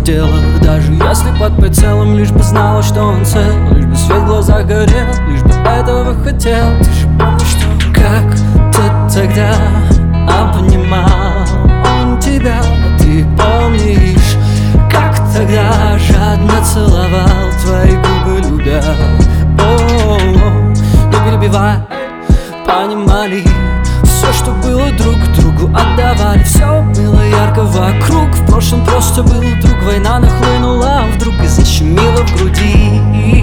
дело. Даже если под прицелом, лишь бы знала, что он цел, лишь бы свет в глазах горел, лишь бы этого хотел. Ты же помнишь, что как-то тогда обнимал он тебя. Ты помнишь, как тогда жадно целовал твои губы, любя. Не перебивай, понимали, все, что было, друг другу отдавали. Все было ярко вокруг, в прошлом просто был друг. Война нахлынула вдруг и защемила в груди.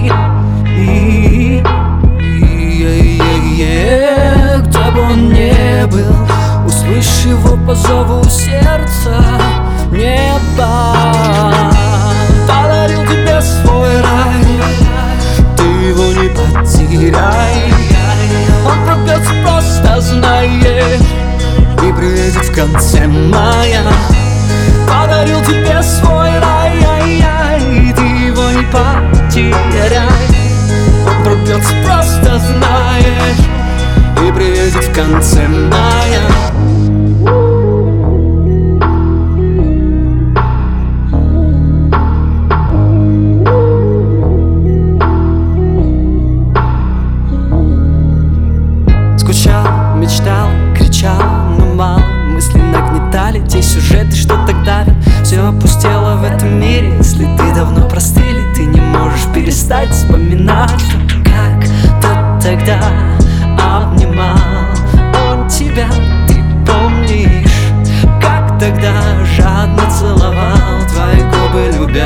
Где бы он ни был, услышь его по зову сердца неба. Подарил тебе свой рай, ты его не потеряй. Он пробьется, просто знай, и приедет в конце мая. Подарил тебе свой рай, ты его не потеряй. Он пробьется, просто знаешь, и приедет в конце мая. Скучал, мечтал, кричал, но мало. Мысли нагнетали те сюжеты, что так давят. Все опустело в этом мире, если ты давно простыли. Ты не можешь перестать вспоминать, что как-то тогда обнимал он тебя. Ты помнишь, как тогда жадно целовал твои губы, любя.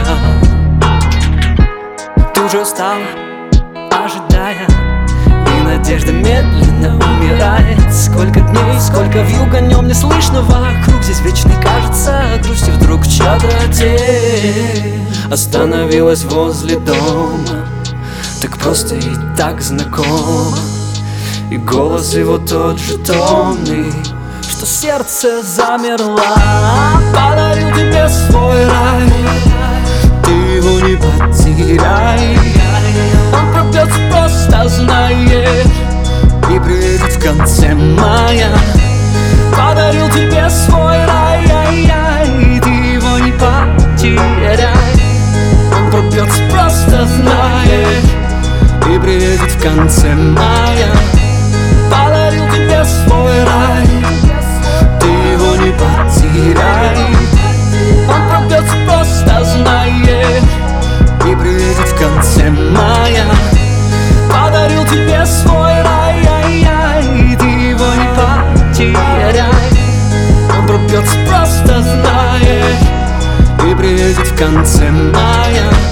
Ты уже устала, ожидая, и надежда медленно умирает. Сколько дней, сколько вьюг, о нем не слышно вокруг. Здесь вечной кажется грусть, и вдруг чья-то тень остановилась возле дома. Так просто и так знакомо, и голос его тот же томный, что сердце замерло. Подарил тебе свой рай, ты его не потеряй. Он пробьется, просто знай, и приедет в конце мая. Подарил тебе свой рай, ты его не потеряй. Он пробьется, просто знай, и приедет в конце мая. Подарил тебе свой рай, ты его не потеряй. Он пробьется, просто знай, и приедет в конце мая. Подарил тебе свой рай, ты его не потеряй. Он пробьется, просто знай, и приедет в конце мая.